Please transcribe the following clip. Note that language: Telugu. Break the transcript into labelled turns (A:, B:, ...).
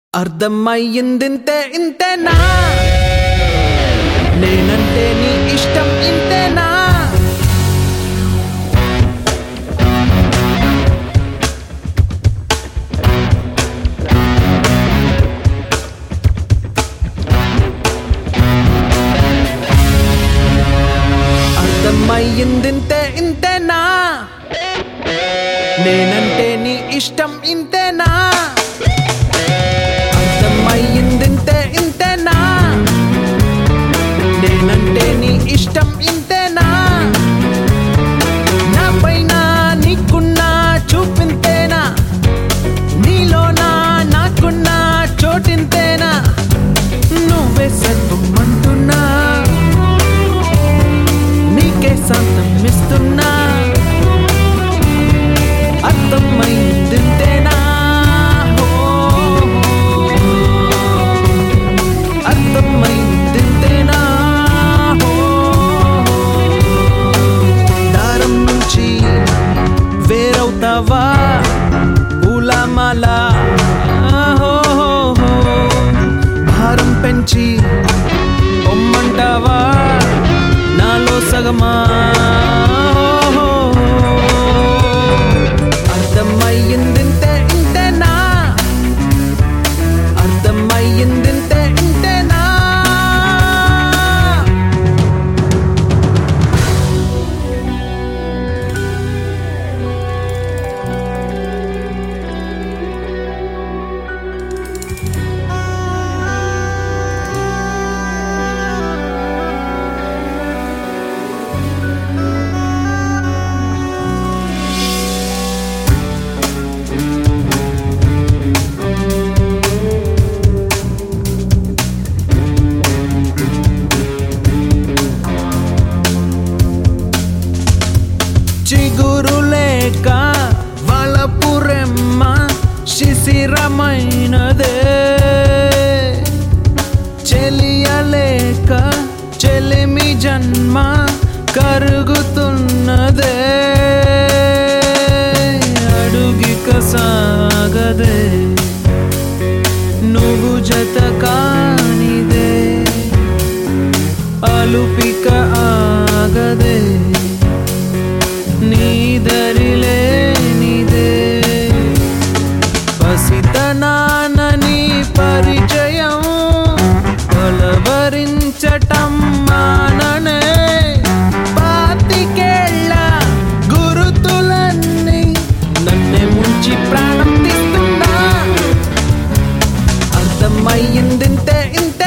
A: అర్థమయ్యిందింతే ఇంతేనా నేనంటే నీ ఇష్టం ఇంతేనా అర్థమయ్యిందింతే ఇంతేనా నేనంటే నీ ఇష్టం ఇంతేనా అర్థమయ్యిందింతే ఇంతేనా నేనంటే నీ ఇష్టం ఇంతేనా నా పైన నీకున్న చూపింతేనా నీలోన నాకున్న చోటింతేనా నువ్వే సర్వమంటున్నా నీకే శాంతం ఇస్తున్నా అర్థమయ్యిందింతేనా అర్థమయ్యిందింతేనా దారం నుంచి వేరవుతావా పూలమాల భారం పెంచి పొమ్మంటావా నాలో సగమా అర్థమయ్యిందింతే ఇంతేనా అర్థమయ్యిందింతే ఇంతేనా చిగురులేక వలపురెమ్మ శిశిరమైనదే చెలియలేక చెలిమి జన్మ కరుగుతున్నదే అడుగిక సాగదే నువ్వు జత కానిదే అలుపిక ఆగదే నీదరిలే నీదే పసితనానని పరిచయం పలవరించటం మాననే పాతికేళ్ళ గురుతులన్నీ నన్నే ముంచి ప్రాణం తీస్తున్నా అర్థమయ్యిందింతే ఇంత